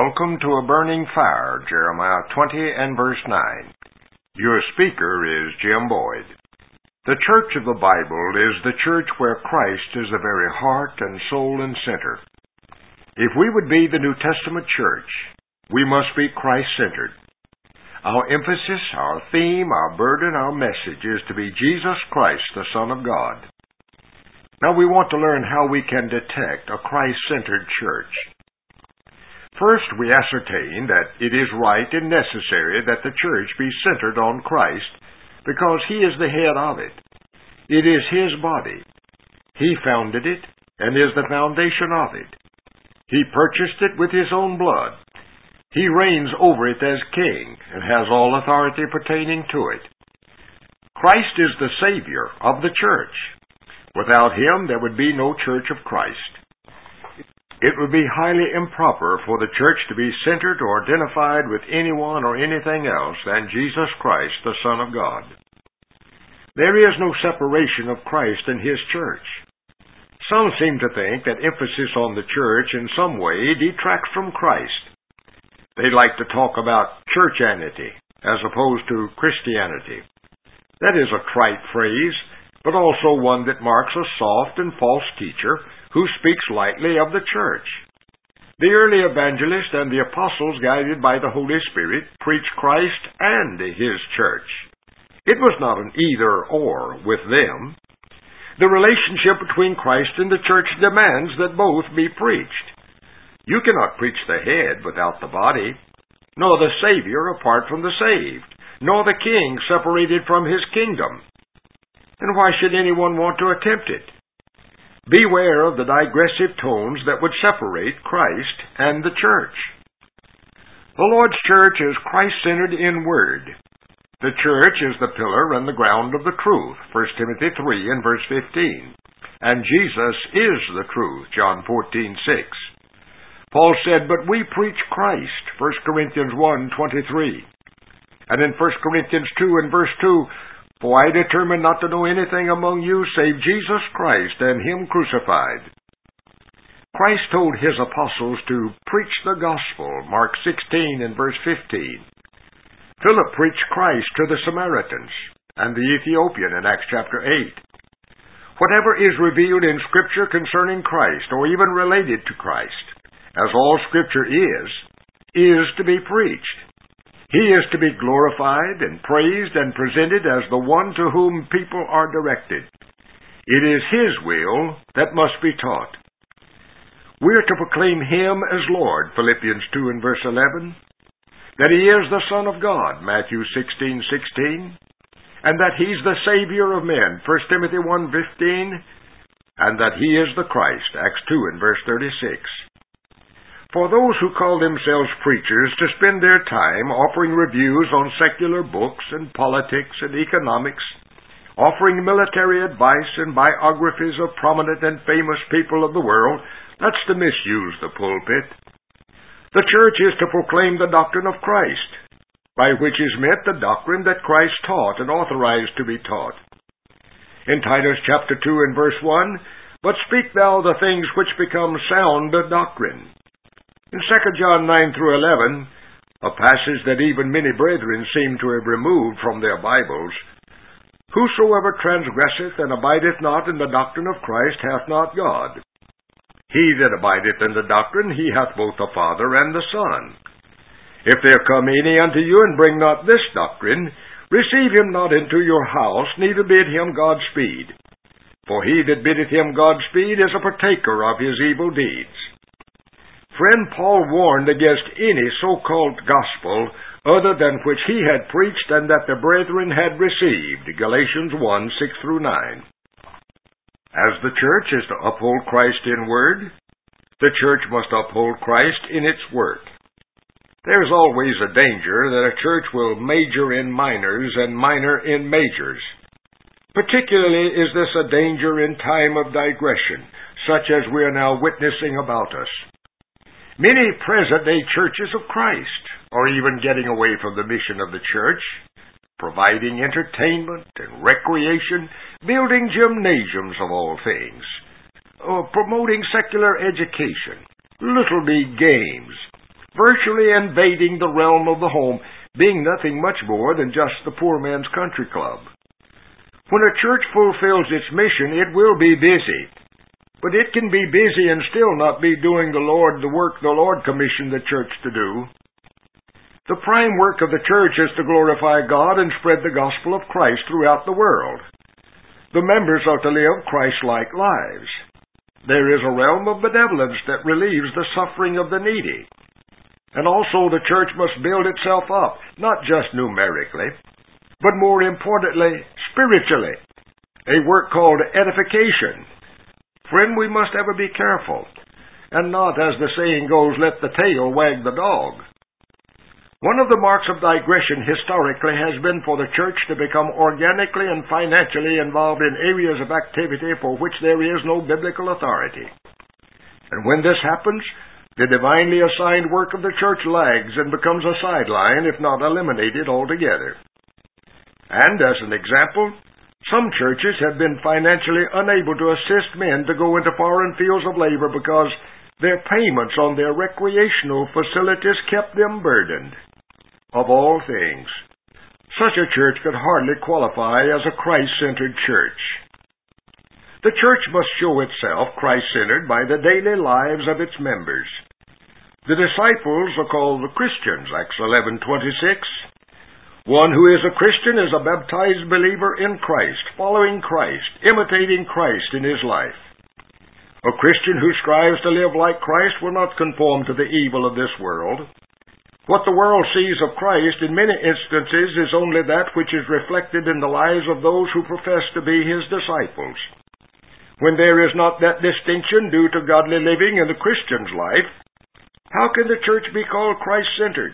Welcome to A Burning Fire, Jeremiah 20 and verse 9. Your speaker is Jim Boyd. The church of the Bible is the church where Christ is the very heart and soul and center. If we would be the New Testament church, we must be Christ-centered. Our emphasis, our theme, our burden, our message is to be Jesus Christ, the Son of God. Now we want to learn how we can detect a Christ-centered church. First, we ascertain that it is right and necessary that the church be centered on Christ because He is the head of it. It is His body. He founded it and is the foundation of it. He purchased it with His own blood. He reigns over it as King and has all authority pertaining to it. Christ is the Savior of the church. Without Him, there would be no church of Christ. It would be highly improper for the church to be centered or identified with anyone or anything else than Jesus Christ, the Son of God. There is no separation of Christ and His church. Some seem to think that emphasis on the church in some way detracts from Christ. They like to talk about churchianity as opposed to Christianity. That is a trite phrase, but also one that marks a soft and false teacher who speaks lightly of the church. The early evangelists and the apostles, guided by the Holy Spirit, preached Christ and His church. It was not an either-or with them. The relationship between Christ and the church demands that both be preached. You cannot preach the head without the body, nor the Savior apart from the saved, nor the King separated from His kingdom. And why should anyone want to attempt it? Beware of the digressive tones that would separate Christ and the church. The Lord's church is Christ-centered in word. The church is the pillar and the ground of the truth, 1 Timothy 3 and verse 15. And Jesus is the truth, John 14:6. Paul said, "But we preach Christ," 1 Corinthians 1:23. And in 1 Corinthians 2 and verse 2, "For I determined not to know anything among you save Jesus Christ and Him crucified." Christ told His apostles to preach the gospel, Mark 16 and verse 15. Philip preached Christ to the Samaritans and the Ethiopian in Acts chapter 8. Whatever is revealed in Scripture concerning Christ, or even related to Christ, as all Scripture is to be preached. He is to be glorified and praised and presented as the one to whom people are directed. It is His will that must be taught. We are to proclaim Him as Lord, Philippians 2 and verse 11, that He is the Son of God, Matthew 16:16, and that He's the Savior of men, 1 Timothy 1:15, and that He is the Christ, Acts 2 and verse 36. For those who call themselves preachers to spend their time offering reviews on secular books and politics and economics, offering military advice and biographies of prominent and famous people of the world, that's to misuse the pulpit. The church is to proclaim the doctrine of Christ, by which is meant the doctrine that Christ taught and authorized to be taught. In Titus chapter 2 and verse 1, "But speak thou the things which become sound doctrine." In 2 John 9 through 11, a passage that even many brethren seem to have removed from their Bibles, "Whosoever transgresseth and abideth not in the doctrine of Christ hath not God. He that abideth in the doctrine, he hath both the Father and the Son. If there come any unto you and bring not this doctrine, receive him not into your house, neither bid him Godspeed. For he that biddeth him Godspeed is a partaker of his evil deeds." Friend, Paul warned against any so-called gospel other than which he had preached and that the brethren had received, Galatians 1, 6 through 9. As the church is to uphold Christ in word, the church must uphold Christ in its work. There is always a danger that a church will major in minors and minor in majors. Particularly is this a danger in time of digression, such as we are now witnessing about us. Many present-day churches of Christ are even getting away from the mission of the church, providing entertainment and recreation, building gymnasiums of all things, promoting secular education, little league games, virtually invading the realm of the home, being nothing much more than just the poor man's country club. When a church fulfills its mission, it will be busy. But it can be busy and still not be doing the work the Lord commissioned the church to do. The prime work of the church is to glorify God and spread the gospel of Christ throughout the world. The members are to live Christ-like lives. There is a realm of benevolence that relieves the suffering of the needy. And also the church must build itself up, not just numerically, but more importantly, spiritually. A work called edification. Friend, we must ever be careful, and not, as the saying goes, let the tail wag the dog. One of the marks of digression historically has been for the church to become organically and financially involved in areas of activity for which there is no biblical authority. And when this happens, the divinely assigned work of the church lags and becomes a sideline, if not eliminated altogether. And, as an example, some churches have been financially unable to assist men to go into foreign fields of labor because their payments on their recreational facilities kept them burdened. Of all things, such a church could hardly qualify as a Christ-centered church. The church must show itself Christ-centered by the daily lives of its members. The disciples are called the Christians, Acts 11:26. One who is a Christian is a baptized believer in Christ, following Christ, imitating Christ in his life. A Christian who strives to live like Christ will not conform to the evil of this world. What the world sees of Christ in many instances is only that which is reflected in the lives of those who profess to be His disciples. When there is not that distinction due to godly living in the Christian's life, how can the church be called Christ-centered?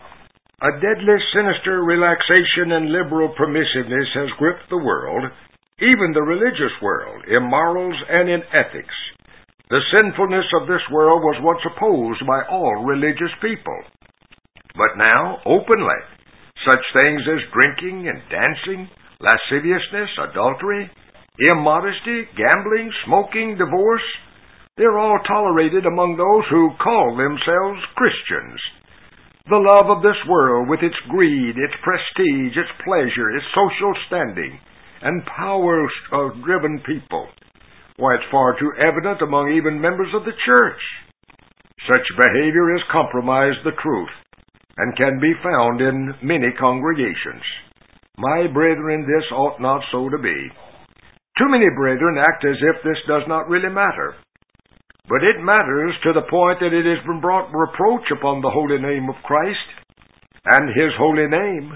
A deadly, sinister relaxation and liberal permissiveness has gripped the world, even the religious world, in morals and in ethics. The sinfulness of this world was once opposed by all religious people. But now, openly, such things as drinking and dancing, lasciviousness, adultery, immodesty, gambling, smoking, divorce, they're all tolerated among those who call themselves Christians. The love of this world, with its greed, its prestige, its pleasure, its social standing, and power-driven people, why, it's far too evident among even members of the church. Such behavior has compromised the truth, and can be found in many congregations. My brethren, this ought not so to be. Too many brethren act as if this does not really matter. But it matters to the point that it has been brought reproach upon the holy name of Christ and His holy name.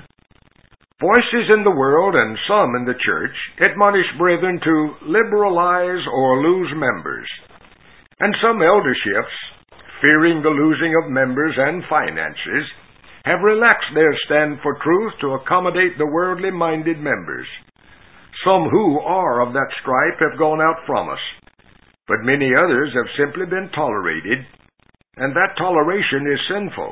Voices in the world, and some in the church, admonish brethren to liberalize or lose members. And some elderships, fearing the losing of members and finances, have relaxed their stand for truth to accommodate the worldly-minded members. Some who are of that stripe have gone out from us, but many others have simply been tolerated, and that toleration is sinful.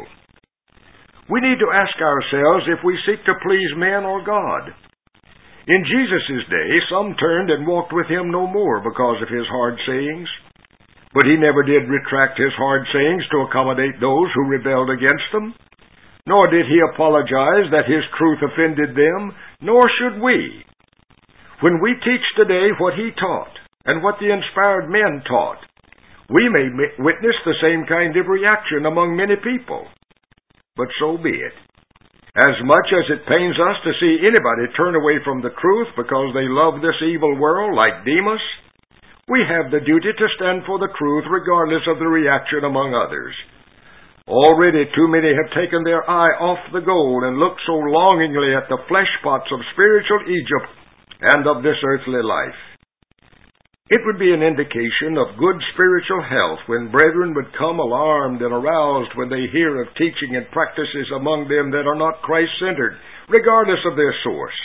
We need to ask ourselves if we seek to please men or God. In Jesus' day, some turned and walked with Him no more because of His hard sayings, but He never did retract His hard sayings to accommodate those who rebelled against them. Nor did He apologize that His truth offended them, nor should we. When we teach today what He taught, and what the inspired men taught, we may witness the same kind of reaction among many people. But so be it. As much as it pains us to see anybody turn away from the truth because they love this evil world like Demas, we have the duty to stand for the truth regardless of the reaction among others. Already too many have taken their eye off the goal and looked so longingly at the flesh pots of spiritual Egypt and of this earthly life. It would be an indication of good spiritual health when brethren would come alarmed and aroused when they hear of teaching and practices among them that are not Christ-centered, regardless of their source.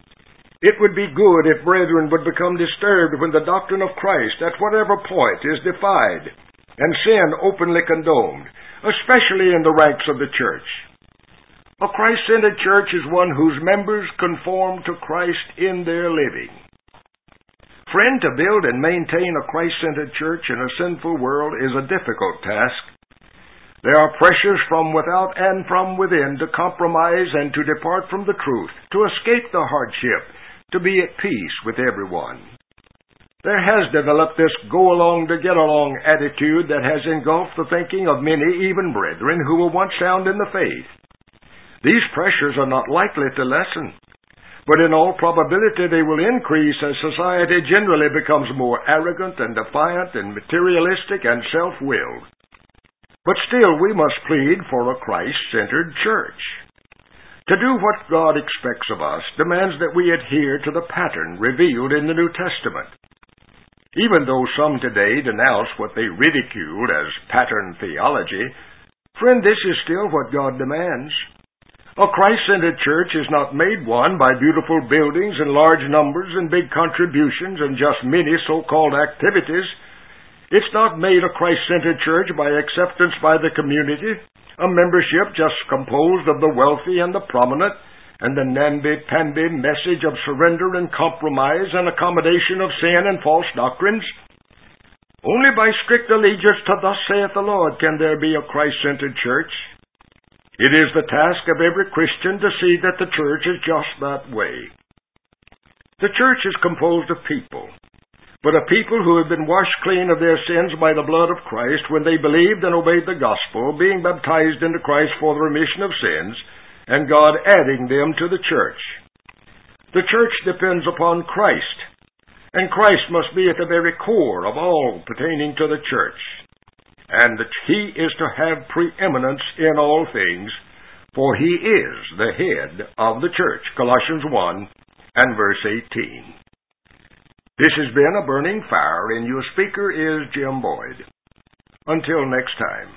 It would be good if brethren would become disturbed when the doctrine of Christ at whatever point is defied and sin openly condoned, especially in the ranks of the church. A Christ-centered church is one whose members conform to Christ in their living. Friend, to build and maintain a Christ-centered church in a sinful world is a difficult task. There are pressures from without and from within to compromise and to depart from the truth, to escape the hardship, to be at peace with everyone. There has developed this go-along-to-get-along attitude that has engulfed the thinking of many, even brethren, who were once sound in the faith. These pressures are not likely to lessen, but in all probability they will increase as society generally becomes more arrogant and defiant and materialistic and self-willed. But still we must plead for a Christ-centered church. To do what God expects of us demands that we adhere to the pattern revealed in the New Testament. Even though some today denounce what they ridiculed as pattern theology, friend, this is still what God demands. A Christ-centered church is not made one by beautiful buildings and large numbers and big contributions and just many so-called activities. It's not made a Christ-centered church by acceptance by the community, a membership just composed of the wealthy and the prominent, and the namby-pamby message of surrender and compromise and accommodation of sin and false doctrines. Only by strict allegiance to thus saith the Lord can there be a Christ-centered church. It is the task of every Christian to see that the church is just that way. The church is composed of people, but a people who have been washed clean of their sins by the blood of Christ when they believed and obeyed the gospel, being baptized into Christ for the remission of sins, and God adding them to the church. The church depends upon Christ, and Christ must be at the very core of all pertaining to the church, and that He is to have preeminence in all things, for He is the head of the church. Colossians 1 and verse 18. This has been A Burning Fire, and your speaker is Jim Boyd. Until next time.